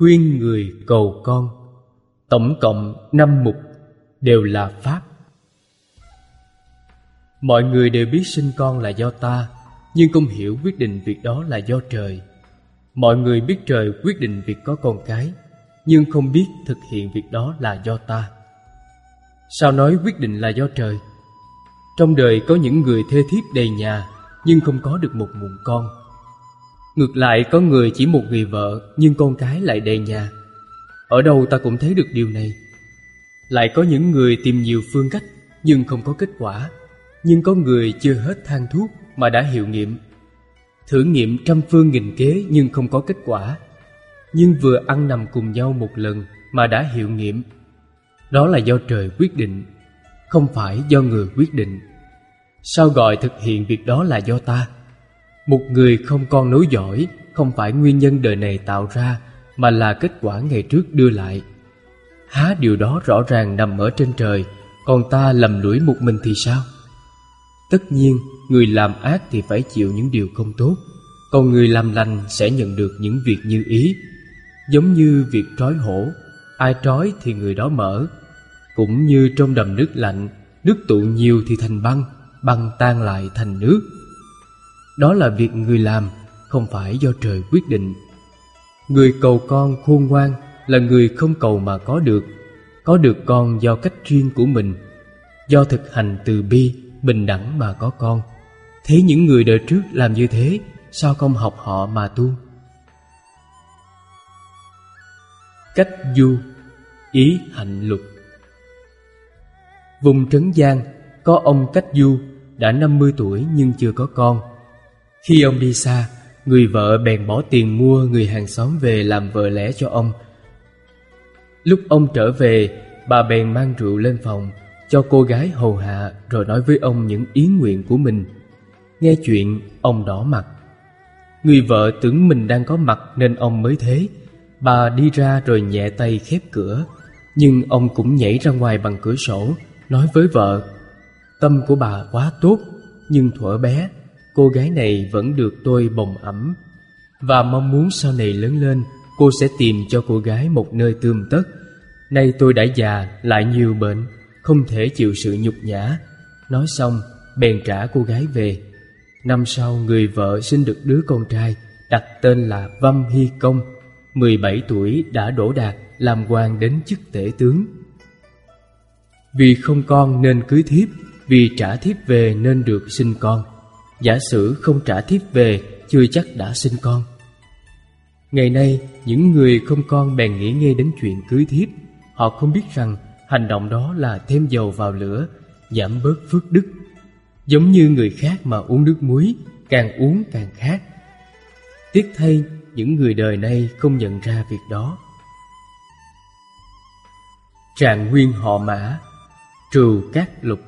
khuyên người cầu con. Tổng cộng 5 mục, đều là Pháp. Mọi người đều biết sinh con là do ta, nhưng không hiểu quyết định việc đó là do trời. Mọi người biết trời quyết định việc có con cái, nhưng không biết thực hiện việc đó là do ta. Sao nói quyết định là do trời? Trong đời có những người thê thiếp đầy nhà, nhưng không có được một mụn con. Ngược lại có người chỉ một người vợ, nhưng con cái lại đầy nhà. Ở đâu ta cũng thấy được điều này. Lại có những người tìm nhiều phương cách, nhưng không có kết quả. Nhưng có người chưa hết thang thuốc mà đã hiệu nghiệm. Thử nghiệm trăm phương nghìn kế nhưng không có kết quả. Nhưng vừa ăn nằm cùng nhau một lần mà đã hiệu nghiệm. Đó là do trời quyết định, không phải do người quyết định. Sao gọi thực hiện việc đó là do ta? Một người không con nối dõi không phải nguyên nhân đời này tạo ra, mà là kết quả ngày trước đưa lại. Há điều đó rõ ràng nằm ở trên trời, còn ta lầm lũi một mình thì sao? Tất nhiên, người làm ác thì phải chịu những điều không tốt, còn người làm lành sẽ nhận được những việc như ý. Giống như việc trói hổ, ai trói thì người đó mở. Cũng như trong đầm nước lạnh, nước tụ nhiều thì thành băng, băng tan lại thành nước. Đó là việc người làm, không phải do trời quyết định. Người cầu con khôn ngoan là người không cầu mà có được con do cách riêng của mình, do thực hành từ bi, bình đẳng mà có con. Thế những người đời trước làm như thế, sao không học họ mà tu? Cách du, ý hạnh lục. Vùng Trấn Giang có ông Cách Du đã 50 tuổi nhưng chưa có con. Khi ông đi xa, người vợ bèn bỏ tiền mua người hàng xóm về làm vợ lẽ cho ông. Lúc ông trở về, bà bèn mang rượu lên phòng cho cô gái hầu hạ, rồi nói với ông những ý nguyện của mình. Nghe chuyện, ông đỏ mặt. Người vợ tưởng mình đang có mặt nên ông mới thế. Bà đi ra rồi nhẹ tay khép cửa, nhưng ông cũng nhảy ra ngoài bằng cửa sổ, nói với vợ: tâm của bà quá tốt, nhưng thuở bé cô gái này vẫn được tôi bồng ẵm, và mong muốn sau này lớn lên cô sẽ tìm cho cô gái một nơi tươm tất. Nay tôi đã già lại nhiều bệnh, không thể chịu sự nhục nhã. Nói xong bèn trả cô gái về. Năm sau người vợ sinh được đứa con trai, đặt tên là Vâm Hy Công. 17 tuổi đã đỗ đạt, làm quan đến chức tể tướng. Vì không con nên cưới thiếp, vì trả thiếp về nên được sinh con. Giả sử không trả thiếp về, chưa chắc đã sinh con. Ngày nay, những người không con bèn nghĩ ngay đến chuyện cưới thiếp. Họ không biết rằng hành động đó là thêm dầu vào lửa, giảm bớt phước đức. Giống như người khác mà uống nước muối, càng uống càng khát. Tiếc thay, những người đời nay không nhận ra việc đó. Trạng nguyên họ Mã, Trừu Cát Lục.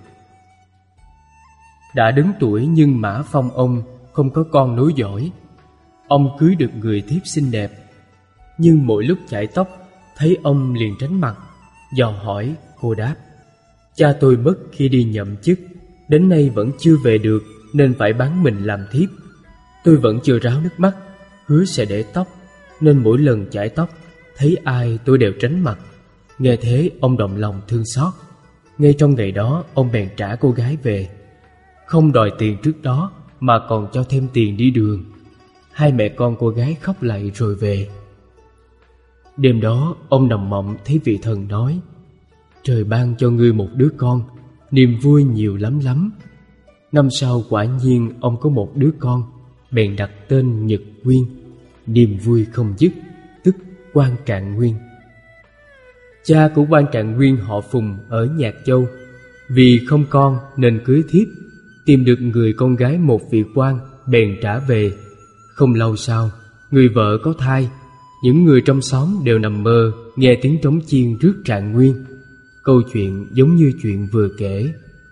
Đã đứng tuổi nhưng Mã Phong ông không có con nối dõi. Ông cưới được người thiếp xinh đẹp, nhưng mỗi lúc chải tóc thấy ông liền tránh mặt. Dò hỏi, cô đáp: cha tôi mất khi đi nhậm chức, đến nay vẫn chưa về được nên phải bán mình làm thiếp. Tôi vẫn chưa ráo nước mắt, hứa sẽ để tóc, nên mỗi lần chải tóc thấy ai tôi đều tránh mặt. Nghe thế ông động lòng thương xót. Ngay trong ngày đó ông bèn trả cô gái về, không đòi tiền trước đó mà còn cho thêm tiền đi đường. Hai mẹ con cô gái khóc lạy rồi về. Đêm đó ông nằm mộng thấy vị thần nói: trời ban cho ngươi một đứa con, niềm vui nhiều lắm lắm. Năm sau quả nhiên ông có một đứa con, bèn đặt tên Nhật Nguyên. Niềm vui không dứt, tức Quan Trạng Nguyên. Cha của Quan Trạng Nguyên họ Phùng ở Nhạc Châu, vì không con nên cưới thiếp, tìm được người con gái một vị quan, bèn trả về. Không lâu sau, người vợ có thai. Những người trong xóm đều nằm mơ nghe tiếng trống chiên rước Trạng Nguyên. Câu chuyện giống như chuyện vừa kể.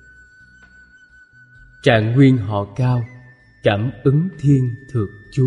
Trạng Nguyên họ Cao, cảm ứng thiên thược chú.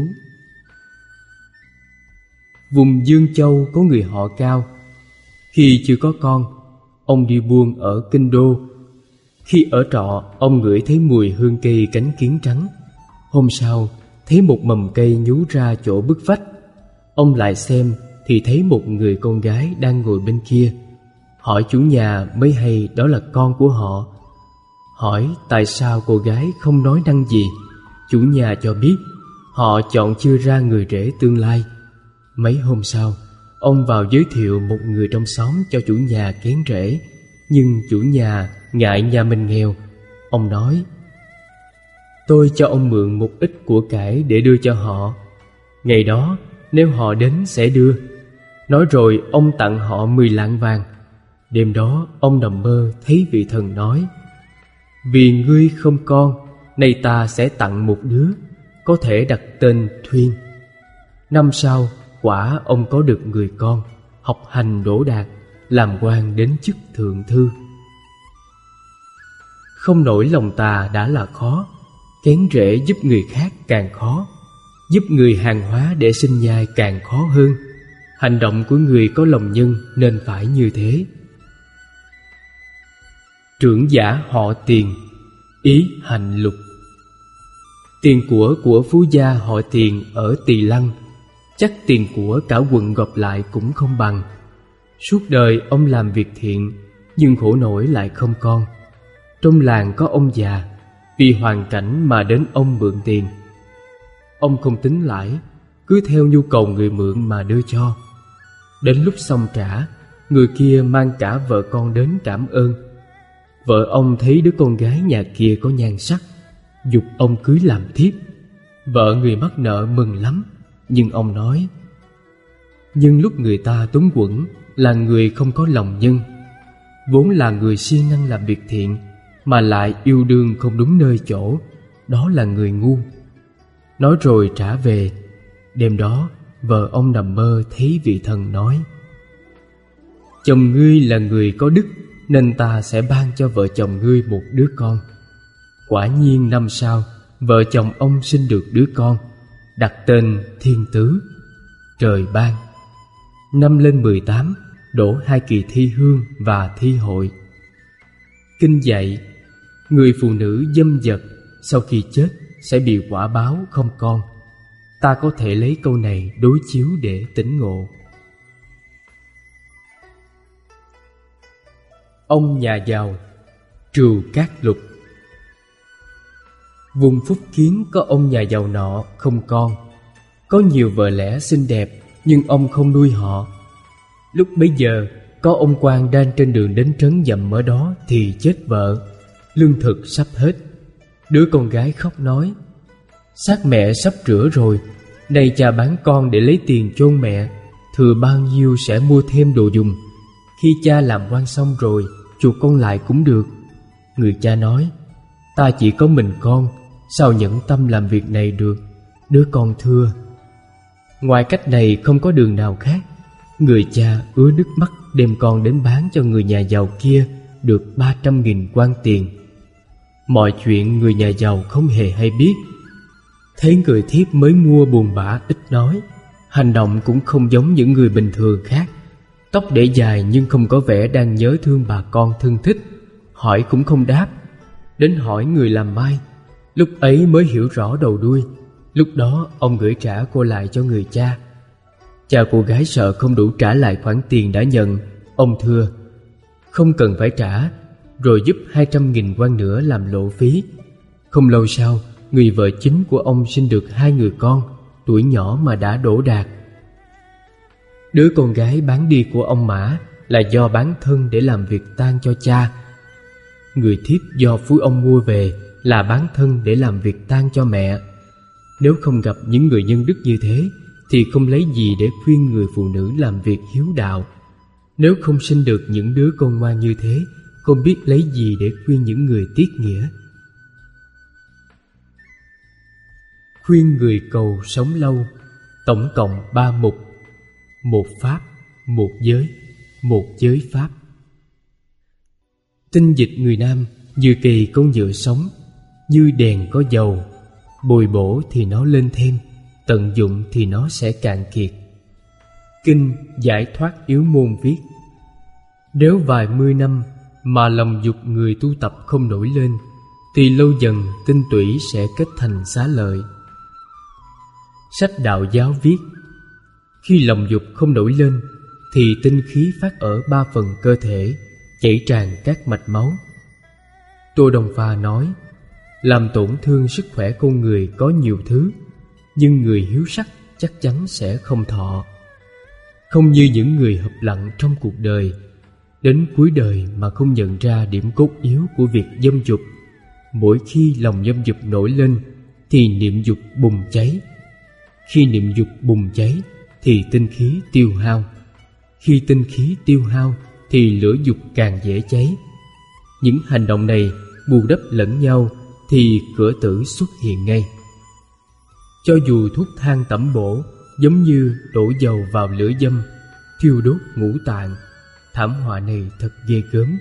Vùng Dương Châu có người họ Cao. Khi chưa có con, ông đi buôn ở Kinh Đô. Khi ở trọ, ông ngửi thấy mùi hương cây cánh kiến trắng. Hôm sau, thấy một mầm cây nhú ra chỗ bức vách. Ông lại xem thì thấy một người con gái đang ngồi bên kia. Hỏi chủ nhà mới hay đó là con của họ. Hỏi tại sao cô gái không nói năng gì, chủ nhà cho biết họ chọn chưa ra người rể tương lai. Mấy hôm sau, ông vào giới thiệu một người trong xóm cho chủ nhà kén rể. Nhưng chủ nhà ngại nhà mình nghèo. Ông nói: tôi cho ông mượn một ít của cải để đưa cho họ. Ngày đó nếu họ đến sẽ đưa. Nói rồi ông tặng họ 10 lạng vàng. Đêm đó ông nằm mơ thấy vị thần nói: vì ngươi không con, nay ta sẽ tặng một đứa, có thể đặt tên Thuyên. Năm sau quả ông có được người con, học hành đỗ đạt, làm quan đến chức thượng thư. Không nổi lòng tà đã là khó, kén rễ giúp người khác càng khó. Giúp người hàng hóa để sinh nhai càng khó hơn. Hành động của người có lòng nhân nên phải như thế. Trưởng giả họ Tiền, ý hành lục. Tiền của phú gia họ Tiền ở Tỳ Lăng, chắc tiền của cả quận gộp lại cũng không bằng. Suốt đời ông làm việc thiện, nhưng khổ nổi lại không con. Trong làng có ông già, vì hoàn cảnh mà đến ông mượn tiền. Ông không tính lãi, cứ theo nhu cầu người mượn mà đưa cho. Đến lúc xong trả, người kia mang cả vợ con đến cảm ơn. Vợ ông thấy đứa con gái nhà kia có nhan sắc, giục ông cưới làm thiếp. Vợ người mắc nợ mừng lắm, nhưng ông nói: nhưng lúc người ta túng quẫn là người không có lòng nhân, vốn là người siêng năng làm việc thiện, mà lại yêu đương không đúng nơi chỗ, đó là người ngu. Nói rồi trả về. Đêm đó vợ ông nằm mơ thấy vị thần nói: chồng ngươi là người có đức, nên ta sẽ ban cho vợ chồng ngươi một đứa con. Quả nhiên năm sau, vợ chồng ông sinh được đứa con, đặt tên Thiên Tứ. Trời ban. Năm lên 18, đổ 2 kỳ thi hương và thi hội. Kinh dạy: người phụ nữ dâm dật sau khi chết sẽ bị quả báo không con. Ta có thể lấy câu này đối chiếu để tỉnh ngộ. Ông nhà giàu, Trừu Cát Lục. Vùng Phúc Kiến có ông nhà giàu nọ không con. Có nhiều vợ lẽ xinh đẹp, nhưng ông không nuôi họ. Lúc bấy giờ có ông quan đang trên đường đến trấn dầm ở đó thì chết vợ, lương thực sắp hết. Đứa con gái khóc nói: xác mẹ sắp rửa rồi, nay cha bán con để lấy tiền chôn mẹ, thừa bao nhiêu sẽ mua thêm đồ dùng. Khi cha làm quan xong rồi, chuộc con lại cũng được. Người cha nói: ta chỉ có mình con, sao nhẫn tâm làm việc này được. Đứa con thưa: ngoài cách này không có đường nào khác. Người cha ứa nước mắt đem con đến bán cho người nhà giàu kia, được 300.000 quan tiền. Mọi chuyện người nhà giàu không hề hay biết. Thấy người thiếp mới mua buồn bã ít nói, hành động cũng không giống những người bình thường khác. Tóc để dài nhưng không có vẻ đang nhớ thương bà con thân thích. Hỏi cũng không đáp. Đến hỏi người làm mai, lúc ấy mới hiểu rõ đầu đuôi. Lúc đó ông gửi trả cô lại cho người cha. Cha cô gái sợ không đủ trả lại khoản tiền đã nhận. Ông thưa: không cần phải trả, rồi giúp 200.000 quan nữa làm lộ phí. Không lâu sau, người vợ chính của ông sinh được 2 người con, tuổi nhỏ mà đã đỗ đạt. Đứa con gái bán đi của ông Mã là do bán thân để làm việc tang cho cha. Người thiếp do phú ông mua về là bán thân để làm việc tang cho mẹ. Nếu không gặp những người nhân đức như thế thì không lấy gì để khuyên người phụ nữ làm việc hiếu đạo. Nếu không sinh được những đứa con ngoan như thế, không biết lấy gì để khuyên những người tiết nghĩa. Khuyên người cầu sống lâu, tổng cộng 3 mục: 1 pháp, 1 giới, 1 giới pháp. Tinh dịch người Nam như cây con nhựa sống, như đèn có dầu, bồi bổ thì nó lên thêm, tận dụng thì nó sẽ cạn kiệt. Kinh Giải Thoát Yếu Môn viết: nếu vài mươi năm mà lòng dục người tu tập không nổi lên, thì lâu dần tinh tủy sẽ kết thành xá lợi. Sách đạo giáo viết: Khi lòng dục không nổi lên thì tinh khí phát ở 3 phần cơ thể, chảy tràn các mạch máu. Tô Đông Pha nói, làm tổn thương sức khỏe con người có nhiều thứ, nhưng người hiếu sắc chắc chắn sẽ không thọ. Không như những người hợp lặng trong cuộc đời, đến cuối đời mà không nhận ra điểm cốt yếu của việc dâm dục. Mỗi khi lòng dâm dục nổi lên thì niệm dục bùng cháy. Khi niệm dục bùng cháy thì tinh khí tiêu hao. Khi tinh khí tiêu hao thì lửa dục càng dễ cháy. Những hành động này bù đắp lẫn nhau thì cửa tử xuất hiện ngay. Cho dù thuốc thang tẩm bổ giống như đổ dầu vào lửa dâm, thiêu đốt ngũ tạng, thảm họa này thật ghê gớm.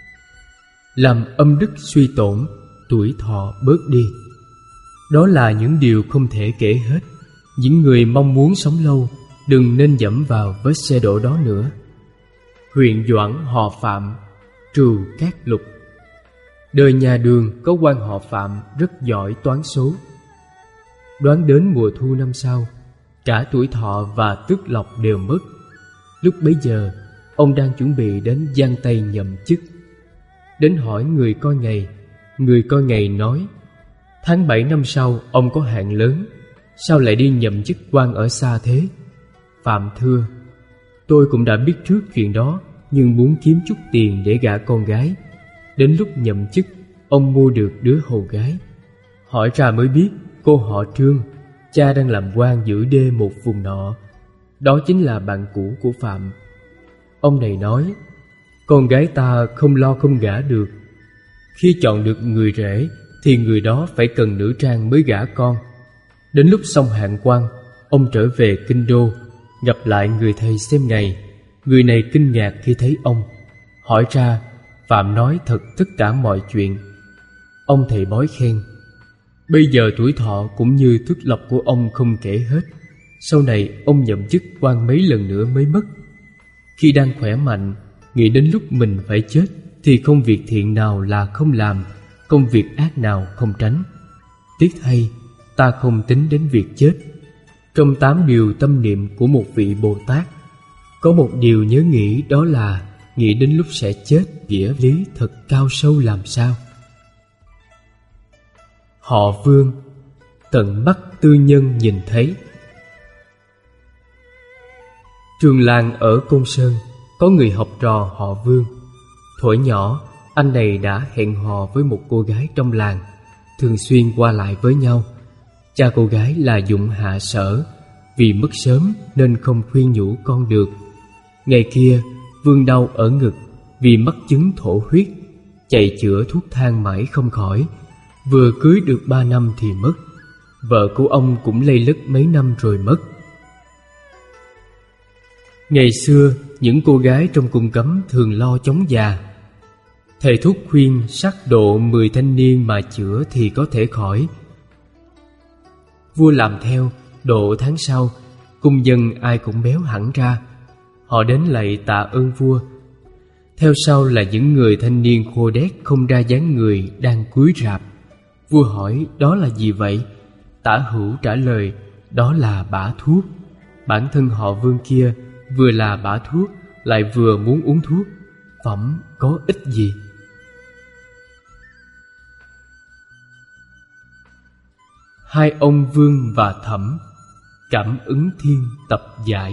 Làm âm đức suy tổn, tuổi thọ bớt đi. Đó là những điều không thể kể hết. Những người mong muốn sống lâu đừng nên dẫm vào vết xe đổ đó nữa. Huyện Doãn họ Phạm, trừ Cát Lục. Đời nhà Đường có quan họ Phạm rất giỏi toán số. Đoán đến mùa thu năm sau, cả tuổi thọ và tước lộc đều mất. Lúc bấy giờ, ông đang chuẩn bị đến Giang Tây nhậm chức. Đến hỏi người coi ngày. Người coi ngày nói, tháng 7 năm sau ông có hạn lớn, sao lại đi nhậm chức quan ở xa thế? Phạm thưa, tôi cũng đã biết trước chuyện đó, nhưng muốn kiếm chút tiền để gả con gái. Đến lúc nhậm chức, ông mua được đứa hầu gái. Hỏi ra mới biết cô họ Trương, cha đang làm quan giữ đê một vùng nọ. Đó chính là bạn cũ của Phạm. Ông này nói, con gái ta không lo không gả được. Khi chọn được người rể thì người đó phải cần nữ trang mới gả con. Đến lúc xong hạn quan, ông trở về kinh đô, gặp lại người thầy xem ngày. Người này kinh ngạc khi thấy ông. Hỏi ra, Phạm nói thật tất cả mọi chuyện. Ông thầy bói khen, bây giờ tuổi thọ cũng như tước lộc của ông không kể hết. Sau này ông nhậm chức quan mấy lần nữa mới mất. Khi đang khỏe mạnh, nghĩ đến lúc mình phải chết thì công việc thiện nào là không làm, công việc ác nào không tránh. Tiếc thay, ta không tính đến việc chết. Trong 8 điều tâm niệm của một vị Bồ Tát, có một điều nhớ nghĩ, đó là nghĩ đến lúc sẽ chết. Nghĩa lý thật cao sâu làm sao. Họ Vương, tận mắt tư nhân nhìn thấy. Trường làng ở Côn Sơn có người học trò họ Vương. Thuở nhỏ, anh này đã hẹn hò với một cô gái trong làng, thường xuyên qua lại với nhau. Cha cô gái là Dụng Hạ Sở, vì mất sớm nên không khuyên nhủ con được. Ngày kia, Vương đau ở ngực vì mắc chứng thổ huyết, chạy chữa thuốc thang mãi không khỏi. Vừa cưới được 3 năm thì mất. Vợ của ông cũng lây lất mấy năm rồi mất. Ngày xưa, những cô gái trong cung cấm thường lo chống già. Thầy thuốc khuyên sắc độ 10 thanh niên mà chữa thì có thể khỏi. Vua làm theo, độ tháng sau, cung dân ai cũng béo hẳn ra. Họ đến lạy tạ ơn vua. Theo sau là những người thanh niên khô đét không ra dáng người đang cúi rạp. Vua hỏi đó là gì vậy? Tả Hữu trả lời đó là bả thuốc. Bản thân họ Vương kia vừa là bả thuốc lại vừa muốn uống thuốc, phẩm có ích gì? Hai ông Vương và Thẩm, cảm ứng thiên tập giải.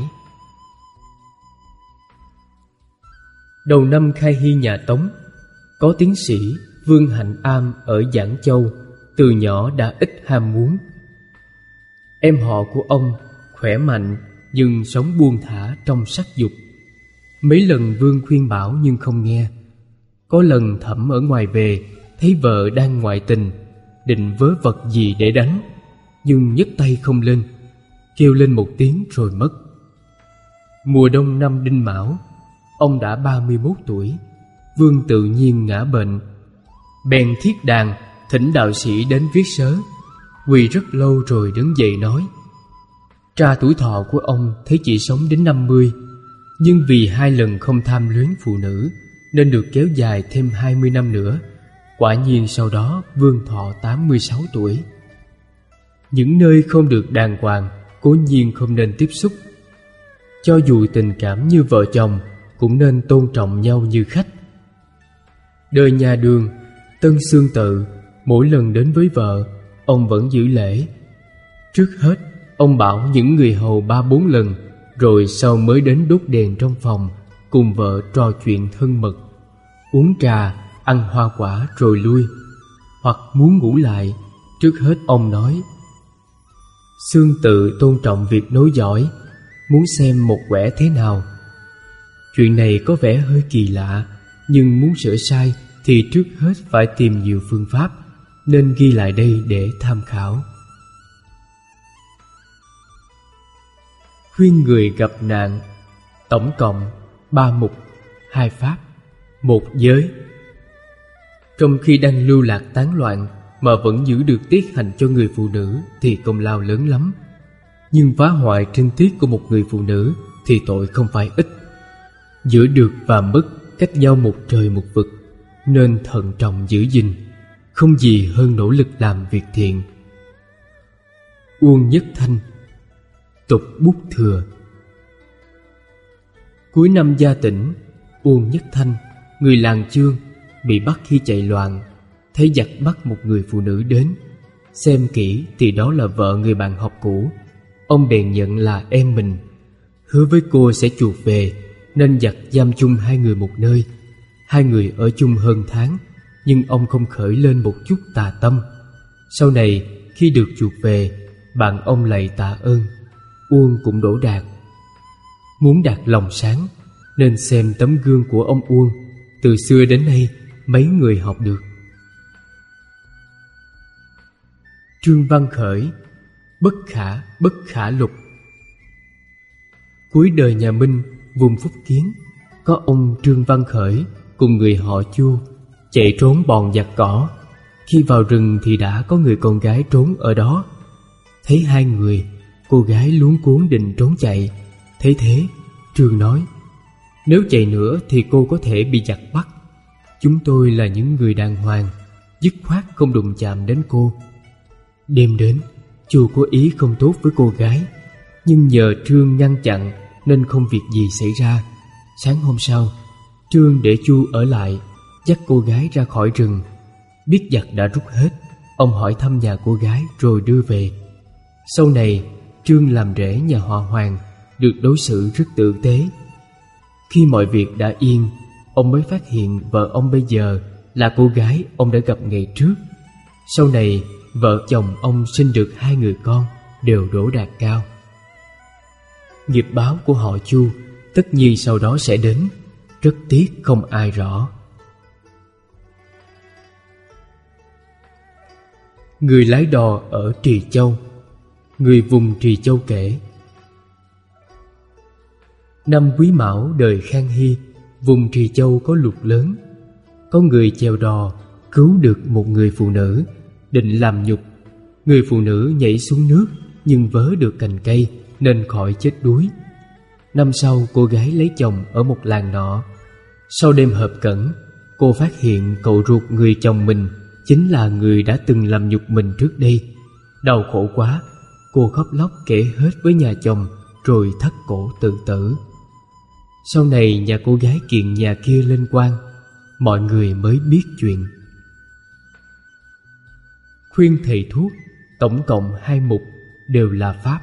Đầu năm khai hy nhà Tống, có tiến sĩ Vương Hạnh Am ở Giảng Châu, từ nhỏ đã ít ham muốn. Em họ của ông khỏe mạnh nhưng sống buông thả trong sắc dục. Mấy lần Vương khuyên bảo nhưng không nghe. Có lần Thẩm ở ngoài về, thấy vợ đang ngoại tình, định vớ vật gì để đánh, nhưng nhấc tay không lên, kêu lên một tiếng rồi mất. Mùa đông năm Đinh Mão, ông đã 31 tuổi. Vương tự nhiên ngã bệnh, bèn thiết đàn thỉnh đạo sĩ đến viết sớ. Quỳ rất lâu rồi đứng dậy nói, tra tuổi thọ của ông thấy chỉ sống đến 50, nhưng vì 2 lần không tham luyến phụ nữ nên được kéo dài thêm 20 năm nữa. Quả nhiên sau đó Vương thọ 86 tuổi. Những nơi không được đàng hoàng cố nhiên không nên tiếp xúc. Cho dù tình cảm như vợ chồng cũng nên tôn trọng nhau như khách. Đời nhà Đường, Tân Xương Tự, mỗi lần đến với vợ, ông vẫn giữ lễ. Trước hết, ông bảo những người hầu 3-4 lần, rồi sau mới đến đốt đèn trong phòng, cùng vợ trò chuyện thân mật, uống trà, ăn hoa quả rồi lui. Hoặc muốn ngủ lại, trước hết ông nói: Xương Tự tôn trọng việc nối dõi, muốn xem một quẻ thế nào. Chuyện này có vẻ hơi kỳ lạ, nhưng muốn sửa sai thì trước hết phải tìm nhiều phương pháp, nên ghi lại đây để tham khảo. Khuyên người gặp nạn. Tổng cộng 3 mục, 2 pháp, 1 giới. Trong khi đang lưu lạc tán loạn mà vẫn giữ được tiết hạnh cho người phụ nữ thì công lao lớn lắm. Nhưng phá hoại trinh tiết của một người phụ nữ thì tội không phải ít. Giữa được và mất cách nhau một trời một vực, nên thận trọng giữ gìn, không gì hơn nỗ lực làm việc thiện. Uông Nhất Thanh. Tục bút thừa. Cuối năm Gia Tĩnh, Uông Nhất Thanh, người làng Chương, bị bắt khi chạy loạn. Thấy giặc bắt một người phụ nữ đến, xem kỹ thì đó là vợ người bạn học cũ. Ông bèn nhận là em mình, hứa với cô sẽ chuộc về, nên giặc giam chung hai người một nơi. Hai người ở chung hơn tháng, nhưng ông không khởi lên một chút tà tâm. Sau này khi được chuộc về, bạn ông lạy tạ ơn, Uông cũng đổ đạt. Muốn đạt lòng sáng, nên xem tấm gương của ông Uông. Từ xưa đến nay mấy người học được. Trương Văn Khởi. Bất khả lục. Cuối đời nhà Minh, vùng Phúc Kiến, có ông Trương Văn Khởi cùng người họ Chu chạy trốn bọn giặc cỏ. Khi vào rừng thì đã có người con gái trốn ở đó. Thấy hai người, cô gái luống cuống định trốn chạy. Thấy thế, Trương nói: nếu chạy nữa thì cô có thể bị giặc bắt. Chúng tôi là những người đàng hoàng, dứt khoát không đụng chạm đến cô. Đêm đến, Chu có ý không tốt với cô gái, nhưng nhờ Trương ngăn chặn nên không việc gì xảy ra. Sáng hôm sau, Trương để Chu ở lại, dắt cô gái ra khỏi rừng. Biết giặc đã rút hết, ông hỏi thăm nhà cô gái rồi đưa về. Sau này, Trương làm rể nhà họ Hoàng, được đối xử rất tử tế. Khi mọi việc đã yên, ông mới phát hiện vợ ông bây giờ là cô gái ông đã gặp ngày trước. Sau này, vợ chồng ông sinh được 2 người con, đều đỗ đạt cao. Nghiệp báo của họ Chu tất nhiên sau đó sẽ đến, rất tiếc không ai rõ. Người lái đò ở Trì Châu. Người vùng Trì Châu kể: năm Quý Mão đời Khang Hy, vùng Trì Châu có lụt lớn. Có người chèo đò cứu được một người phụ nữ, định làm nhục. Người phụ nữ nhảy xuống nước nhưng vớ được cành cây nên khỏi chết đuối. Năm sau cô gái lấy chồng ở một làng nọ. Sau đêm hợp cẩn, cô phát hiện cậu ruột người chồng mình chính là người đã từng làm nhục mình trước đây. Đau khổ quá, cô khóc lóc kể hết với nhà chồng rồi thắt cổ tự tử. Sau này nhà cô gái kiện nhà kia lên quan, mọi người mới biết chuyện. Khuyên thầy thuốc. Tổng cộng 2 mục, đều là pháp.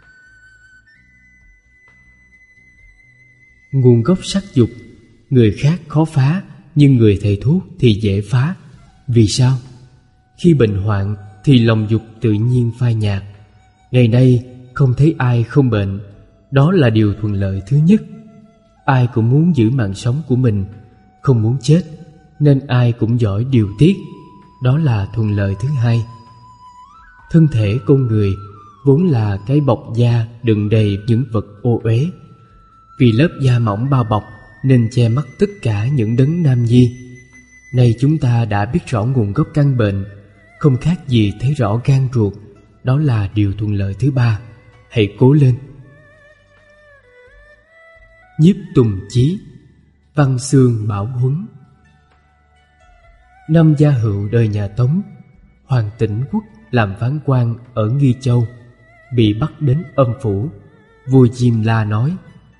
Nguồn gốc sắc dục. Người khác khó phá, nhưng người thầy thuốc thì dễ phá. Vì sao? Khi bệnh hoạn thì lòng dục tự nhiên phai nhạt. Ngày nay không thấy ai không bệnh, đó là điều thuận lợi thứ nhất. Ai cũng muốn giữ mạng sống của mình, không muốn chết, nên ai cũng giỏi điều tiết, đó là thuận lợi thứ hai. Thân thể con người vốn là cái bọc da đựng đầy những vật ô uế. Vì lớp da mỏng bao bọc nên che mất tất cả những đấng nam nhi. Nay chúng ta đã biết rõ nguồn gốc căn bệnh, không khác gì thấy rõ gan ruột, đó là điều thuận lợi thứ ba. Hãy cố lên. Nhiếp Tùng Chí. Văn Xương Bảo Huấn. Năm Gia Hựu đời nhà Tống, Hoàng Tĩnh Quốc làm phán quan ở Nghi Châu, bị bắt đến âm phủ. Vua Diêm La nói: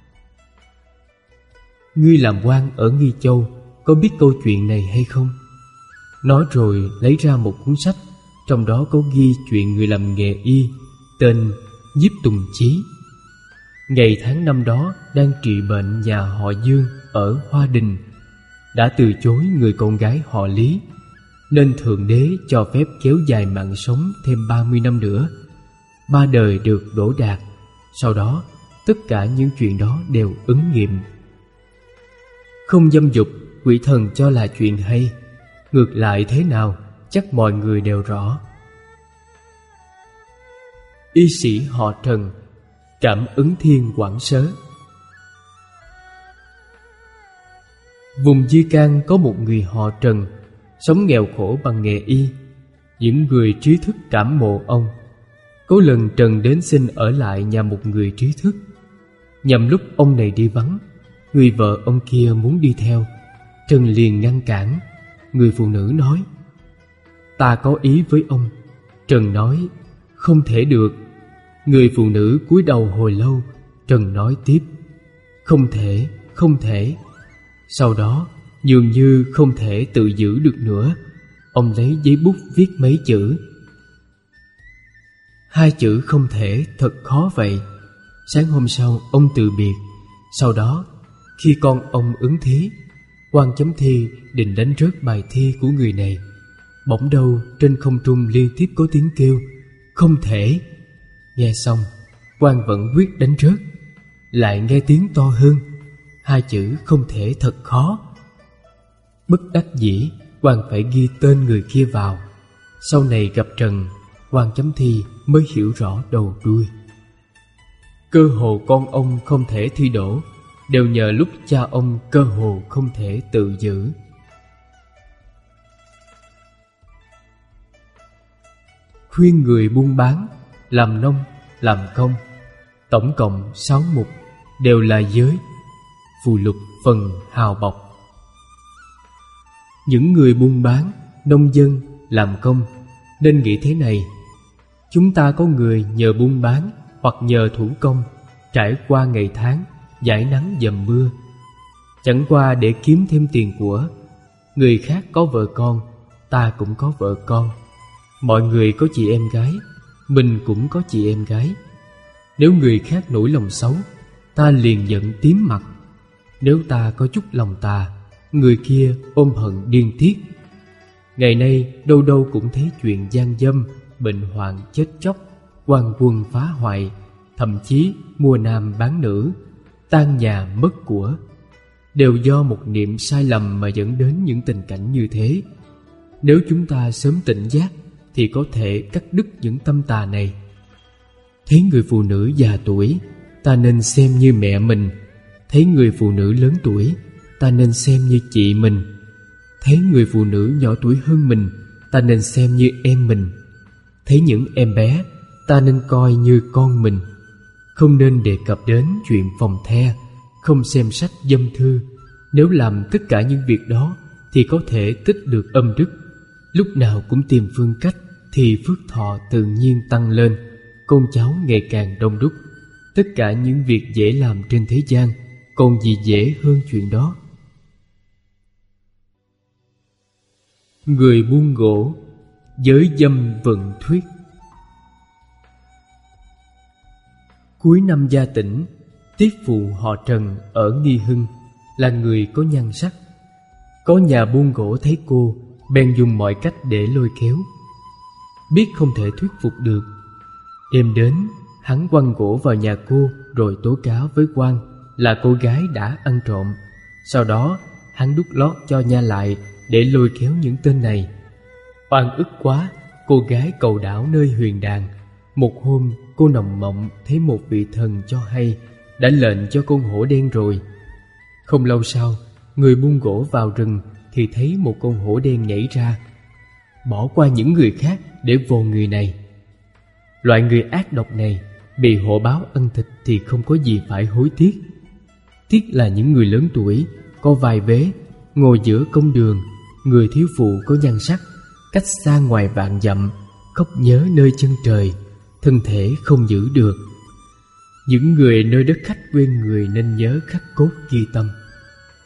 ngươi làm quan ở Nghi Châu, có biết câu chuyện này hay không? Nói rồi lấy ra một cuốn sách, trong đó có ghi chuyện người làm nghề y tên Nhiếp Tùng Chí. Ngày tháng năm đó đang trị bệnh nhà họ Dương ở Hoa Đình, đã từ chối người con gái họ Lý, nên Thượng Đế cho phép kéo dài mạng sống thêm 30 năm nữa. 3 đời được đỗ đạt. Sau đó tất cả những chuyện đó đều ứng nghiệm. Không dâm dục, quỷ thần cho là chuyện hay. Ngược lại thế nào chắc mọi người đều rõ. Y sĩ họ Trần, cảm ứng thiên quảng sớ. Vùng Di Can có một người họ Trần, sống nghèo khổ bằng nghề y. Những người trí thức cảm mộ ông. Có lần Trần đến xin ở lại nhà một người trí thức. Nhằm lúc ông này đi vắng, người vợ ông kia muốn đi theo. Trần liền ngăn cản. Người phụ nữ nói: "Ta có ý với ông." Trần nói: "Không thể được." Người phụ nữ cúi đầu hồi lâu. Trần nói tiếp: "Không thể, không thể." Sau đó dường như không thể tự giữ được nữa, ông lấy giấy bút viết mấy chữ. 2 chữ "không thể" thật khó vậy. Sáng hôm sau ông từ biệt. Sau đó khi con ông ứng thí, quan chấm thi định đánh rớt bài thi của người này. Bỗng đâu trên không trung liên tiếp có tiếng kêu "không thể". Nghe xong, quan vẫn quyết đánh rớt. Lại nghe tiếng to hơn: 2 chữ "không thể" thật khó. Bất đắc dĩ, quan phải ghi tên người kia vào. Sau này gặp Trần, quan chấm thi mới hiểu rõ đầu đuôi. Cơ hồ con ông không thể thi đỗ, đều nhờ lúc cha ông cơ hồ không thể tự giữ. Khuyên người buôn bán, làm nông, làm công. Tổng cộng 6 mục, đều là giới. Phù lục phần hào bọc. Những người buôn bán, nông dân, làm công nên nghĩ thế này: chúng ta có người nhờ buôn bán hoặc nhờ thủ công, trải qua ngày tháng, dãi nắng dầm mưa, chẳng qua để kiếm thêm tiền của. Người khác có vợ con, ta cũng có vợ con. Mọi người có chị em gái, mình cũng có chị em gái. Nếu người khác nổi lòng xấu, ta liền giận tím mặt. Nếu ta có chút lòng tà, người kia ôm hận điên tiết. Ngày nay đâu đâu cũng thấy chuyện gian dâm, bệnh hoạn chết chóc, quan quân phá hoại, thậm chí mua nam bán nữ, tan nhà mất của. Đều do một niệm sai lầm mà dẫn đến những tình cảnh như thế. Nếu chúng ta sớm tỉnh giác thì có thể cắt đứt những tâm tà này. Thấy người phụ nữ già tuổi, ta nên xem như mẹ mình. Thấy người phụ nữ lớn tuổi, ta nên xem như chị mình. Thấy người phụ nữ nhỏ tuổi hơn mình, ta nên xem như em mình. Thấy những em bé, ta nên coi như con mình. Không nên đề cập đến chuyện phòng the, không xem sách dâm thư. Nếu làm tất cả những việc đó thì có thể tích được âm đức. Lúc nào cũng tìm phương cách thì phước thọ tự nhiên tăng lên, con cháu ngày càng đông đúc. Tất cả những việc dễ làm trên thế gian, còn gì dễ hơn chuyện đó. Người buôn gỗ, giới dâm vận thuyết. Cuối năm Gia Tĩnh, tiết phụ họ Trần ở Nghi Hưng là người có nhan sắc. Có nhà buôn gỗ thấy cô, bèn dùng mọi cách để lôi kéo. Biết không thể thuyết phục được, đêm đến hắn quăng gỗ vào nhà cô rồi tố cáo với quan là cô gái đã ăn trộm. Sau đó hắn đút lót cho nha lại để lôi kéo những tên này. Oan ức quá, cô gái cầu đảo nơi huyền đàn. Một hôm cô nồng mộng thấy một vị thần cho hay đã lệnh cho con hổ đen rồi. Không lâu sau, người buôn gỗ vào rừng thì thấy một con hổ đen nhảy ra, bỏ qua những người khác để vồ người này. Loại người ác độc này bị hổ báo ăn thịt thì không có gì phải hối tiếc. Tiếc là những người lớn tuổi, có vài vế, ngồi giữa công đường. Người thiếu phụ có nhan sắc, cách xa ngoài vạn dặm, khóc nhớ nơi chân trời, thân thể không giữ được. Những người nơi đất khách quê người nên nhớ khắc cốt ghi tâm.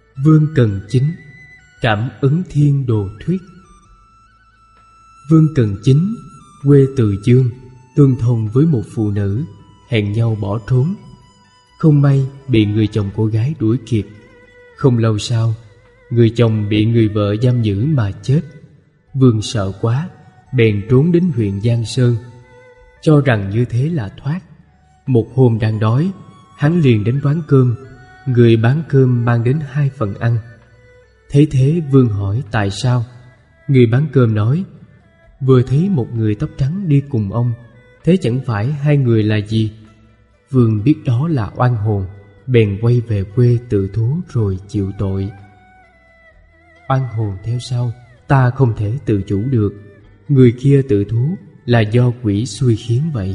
Vương Cần Chính, cảm ứng thiên đồ thuyết. Vương Cần Chính, quê Từ Dương, tương thông với một phụ nữ, hẹn nhau bỏ trốn. Không may bị người chồng cô gái đuổi kịp. Không lâu sau, người chồng bị người vợ giam giữ mà chết. Vương sợ quá, bèn trốn đến huyện Giang Sơn, cho rằng như thế là thoát. Một hôm đang đói, hắn liền đến quán cơm. Người bán cơm mang đến 2 phần ăn. Thấy thế Vương hỏi tại sao. Người bán cơm nói: vừa thấy một người tóc trắng đi cùng ông, thế chẳng phải 2 người là gì? Vương biết đó là oan hồn, bèn quay về quê tự thú rồi chịu tội. Oan hồn theo sau, ta không thể tự chủ được. Người kia tự thú là do quỷ xui khiến vậy.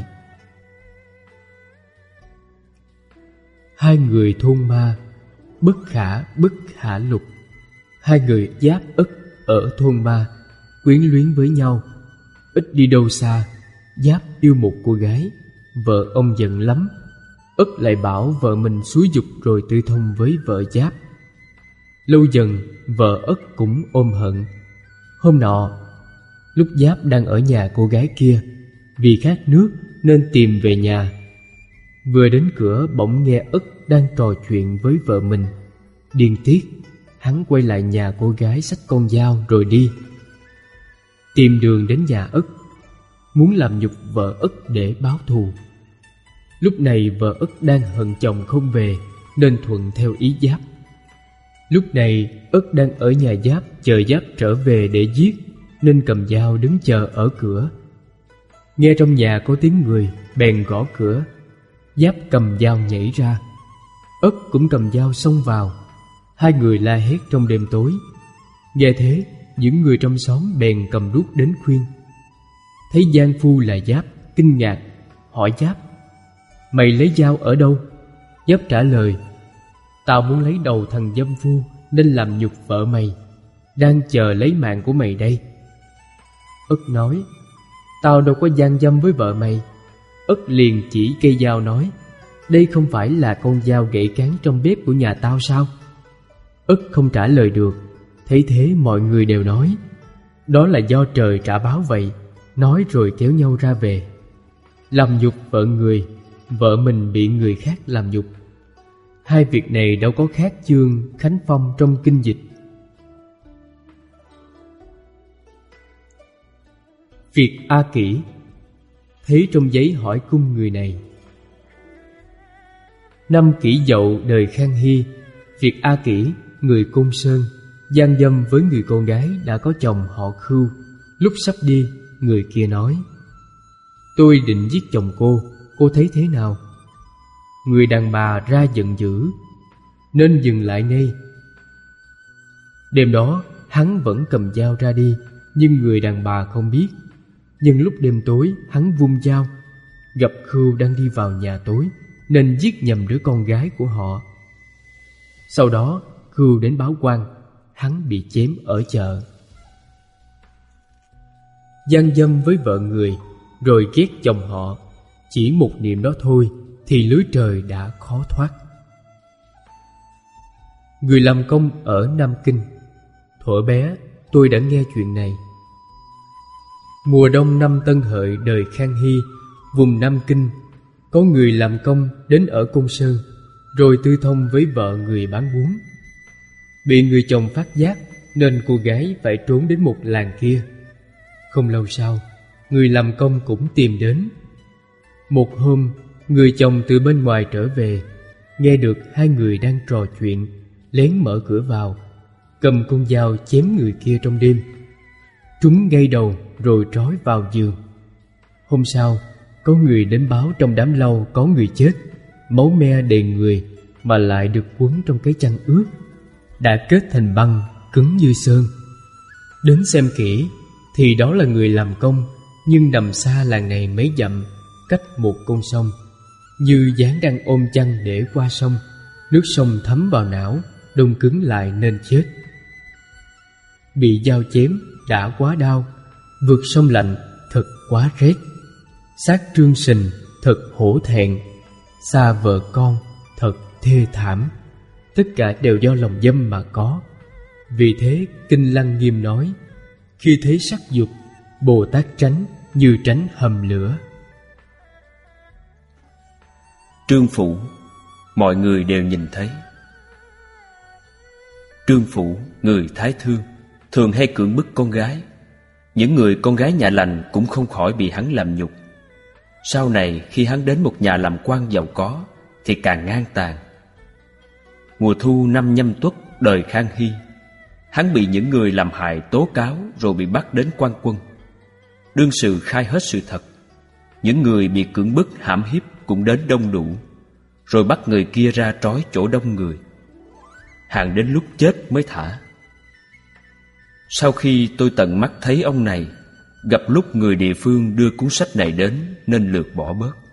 2 người thôn ma, bất khả bất khả lục. 2 người Giáp Ất ở thôn ma quyến luyến với nhau. Ít đi đâu xa, Giáp yêu một cô gái. Vợ ông giận lắm. Ất lại bảo vợ mình xúi giục rồi tư thông với vợ Giáp. Lâu dần vợ Ất cũng ôm hận. Hôm nọ, lúc Giáp đang ở nhà cô gái kia, vì khát nước nên tìm về nhà. Vừa đến cửa bỗng nghe Ất đang trò chuyện với vợ mình. Điên tiết, hắn quay lại nhà cô gái xách con dao rồi đi. Tìm đường đến nhà Ất, muốn làm nhục vợ Ất để báo thù. Lúc này vợ Ất đang hận chồng không về, nên thuận theo ý Giáp. Lúc này Ất đang ở nhà Giáp chờ Giáp trở về để giết, nên cầm dao đứng chờ ở cửa. Nghe trong nhà có tiếng người, bèn gõ cửa. Giáp cầm dao nhảy ra. Ất cũng cầm dao xông vào. 2 người la hét trong đêm tối. Nghe thế, những người trong xóm bèn cầm đuốc đến khuyên. Thấy giang phu là Giáp, kinh ngạc, hỏi Giáp: mày lấy dao ở đâu? Giáp trả lời: tao muốn lấy đầu thằng dâm phu nên làm nhục vợ mày, đang chờ lấy mạng của mày đây. Ất nói: tao đâu có gian dâm với vợ mày. Ất liền chỉ cây dao nói: đây không phải là con dao gãy cán trong bếp của nhà tao sao? Ất không trả lời được. Thấy thế mọi người đều nói: đó là do trời trả báo vậy. Nói rồi kéo nhau ra về. Làm nhục vợ người, vợ mình bị người khác làm nhục. 2 việc này đâu có khác chương Khánh Phong trong kinh dịch. Việc A Kỷ. Thấy trong giấy hỏi cung người này: năm Kỷ Dậu đời Khang Hy, Việc A Kỷ, người Côn Sơn, gian dâm với người con gái đã có chồng họ Khưu. Lúc sắp đi, người kia nói: tôi định giết chồng cô thấy thế nào? Người đàn bà ra giận dữ, nên dừng lại ngay. Đêm đó hắn vẫn cầm dao ra đi, nhưng người đàn bà không biết. Nhưng lúc đêm tối hắn vung dao, gặp Khưu đang đi vào nhà tối, nên giết nhầm đứa con gái của họ. Sau đó Khưu đến báo quan, hắn bị chém ở chợ. Gian dâm với vợ người, rồi ghét chồng họ, chỉ một niệm đó thôi thì lưới trời đã khó thoát. Người làm công ở Nam Kinh. Thuở bé tôi đã nghe chuyện này. Mùa đông năm Tân Hợi đời Khang Hy, vùng Nam Kinh, có người làm công đến ở Côn Sơn, rồi tư thông với vợ người bán bún. Bị người chồng phát giác, nên cô gái phải trốn đến một làng kia. Không lâu sau, người làm công cũng tìm đến. Một hôm, người chồng từ bên ngoài trở về, nghe được 2 người đang trò chuyện, lén mở cửa vào, cầm con dao chém người kia trong đêm. Trúng ngay đầu rồi trói vào giường. Hôm sau, có người đến báo trong đám lau có người chết, máu me đầy người mà lại được quấn trong cái chăn ướt, đã kết thành băng cứng như sơn. Đến xem kỹ thì đó là người làm công, nhưng nằm xa làng này mấy dặm, cách một con sông, như dáng đang ôm chăn để qua sông. Nước sông thấm vào não, đông cứng lại nên chết. Bị dao chém đã quá đau, vượt sông lạnh thật quá rét. Xác trương sình thật hổ thẹn, xa vợ con thật thê thảm. tất cả đều do lòng dâm mà có. Vì thế Kinh Lăng Nghiêm nói: khi thấy sắc dục, Bồ Tát tránh như tránh hầm lửa. Trương Phủ, mọi người đều nhìn thấy. Trương Phủ, người Thái Thương, thường hay cưỡng bức con gái. Những người con gái nhà lành cũng không khỏi bị hắn làm nhục. Sau này khi hắn đến một nhà làm quan giàu có thì càng ngang tàn. Mùa thu năm Nhâm Tuất đời Khang Hy, hắn bị những người làm hại tố cáo rồi bị bắt đến quan quân. Đương sự khai hết sự thật. Những người bị cưỡng bức hãm hiếp cũng đến đông đủ, rồi bắt người kia ra trói chỗ đông người, hàng đến lúc chết mới thả. Sau khi tôi tận mắt thấy ông này, gặp lúc người địa phương đưa cuốn sách này đến nên lược bỏ bớt.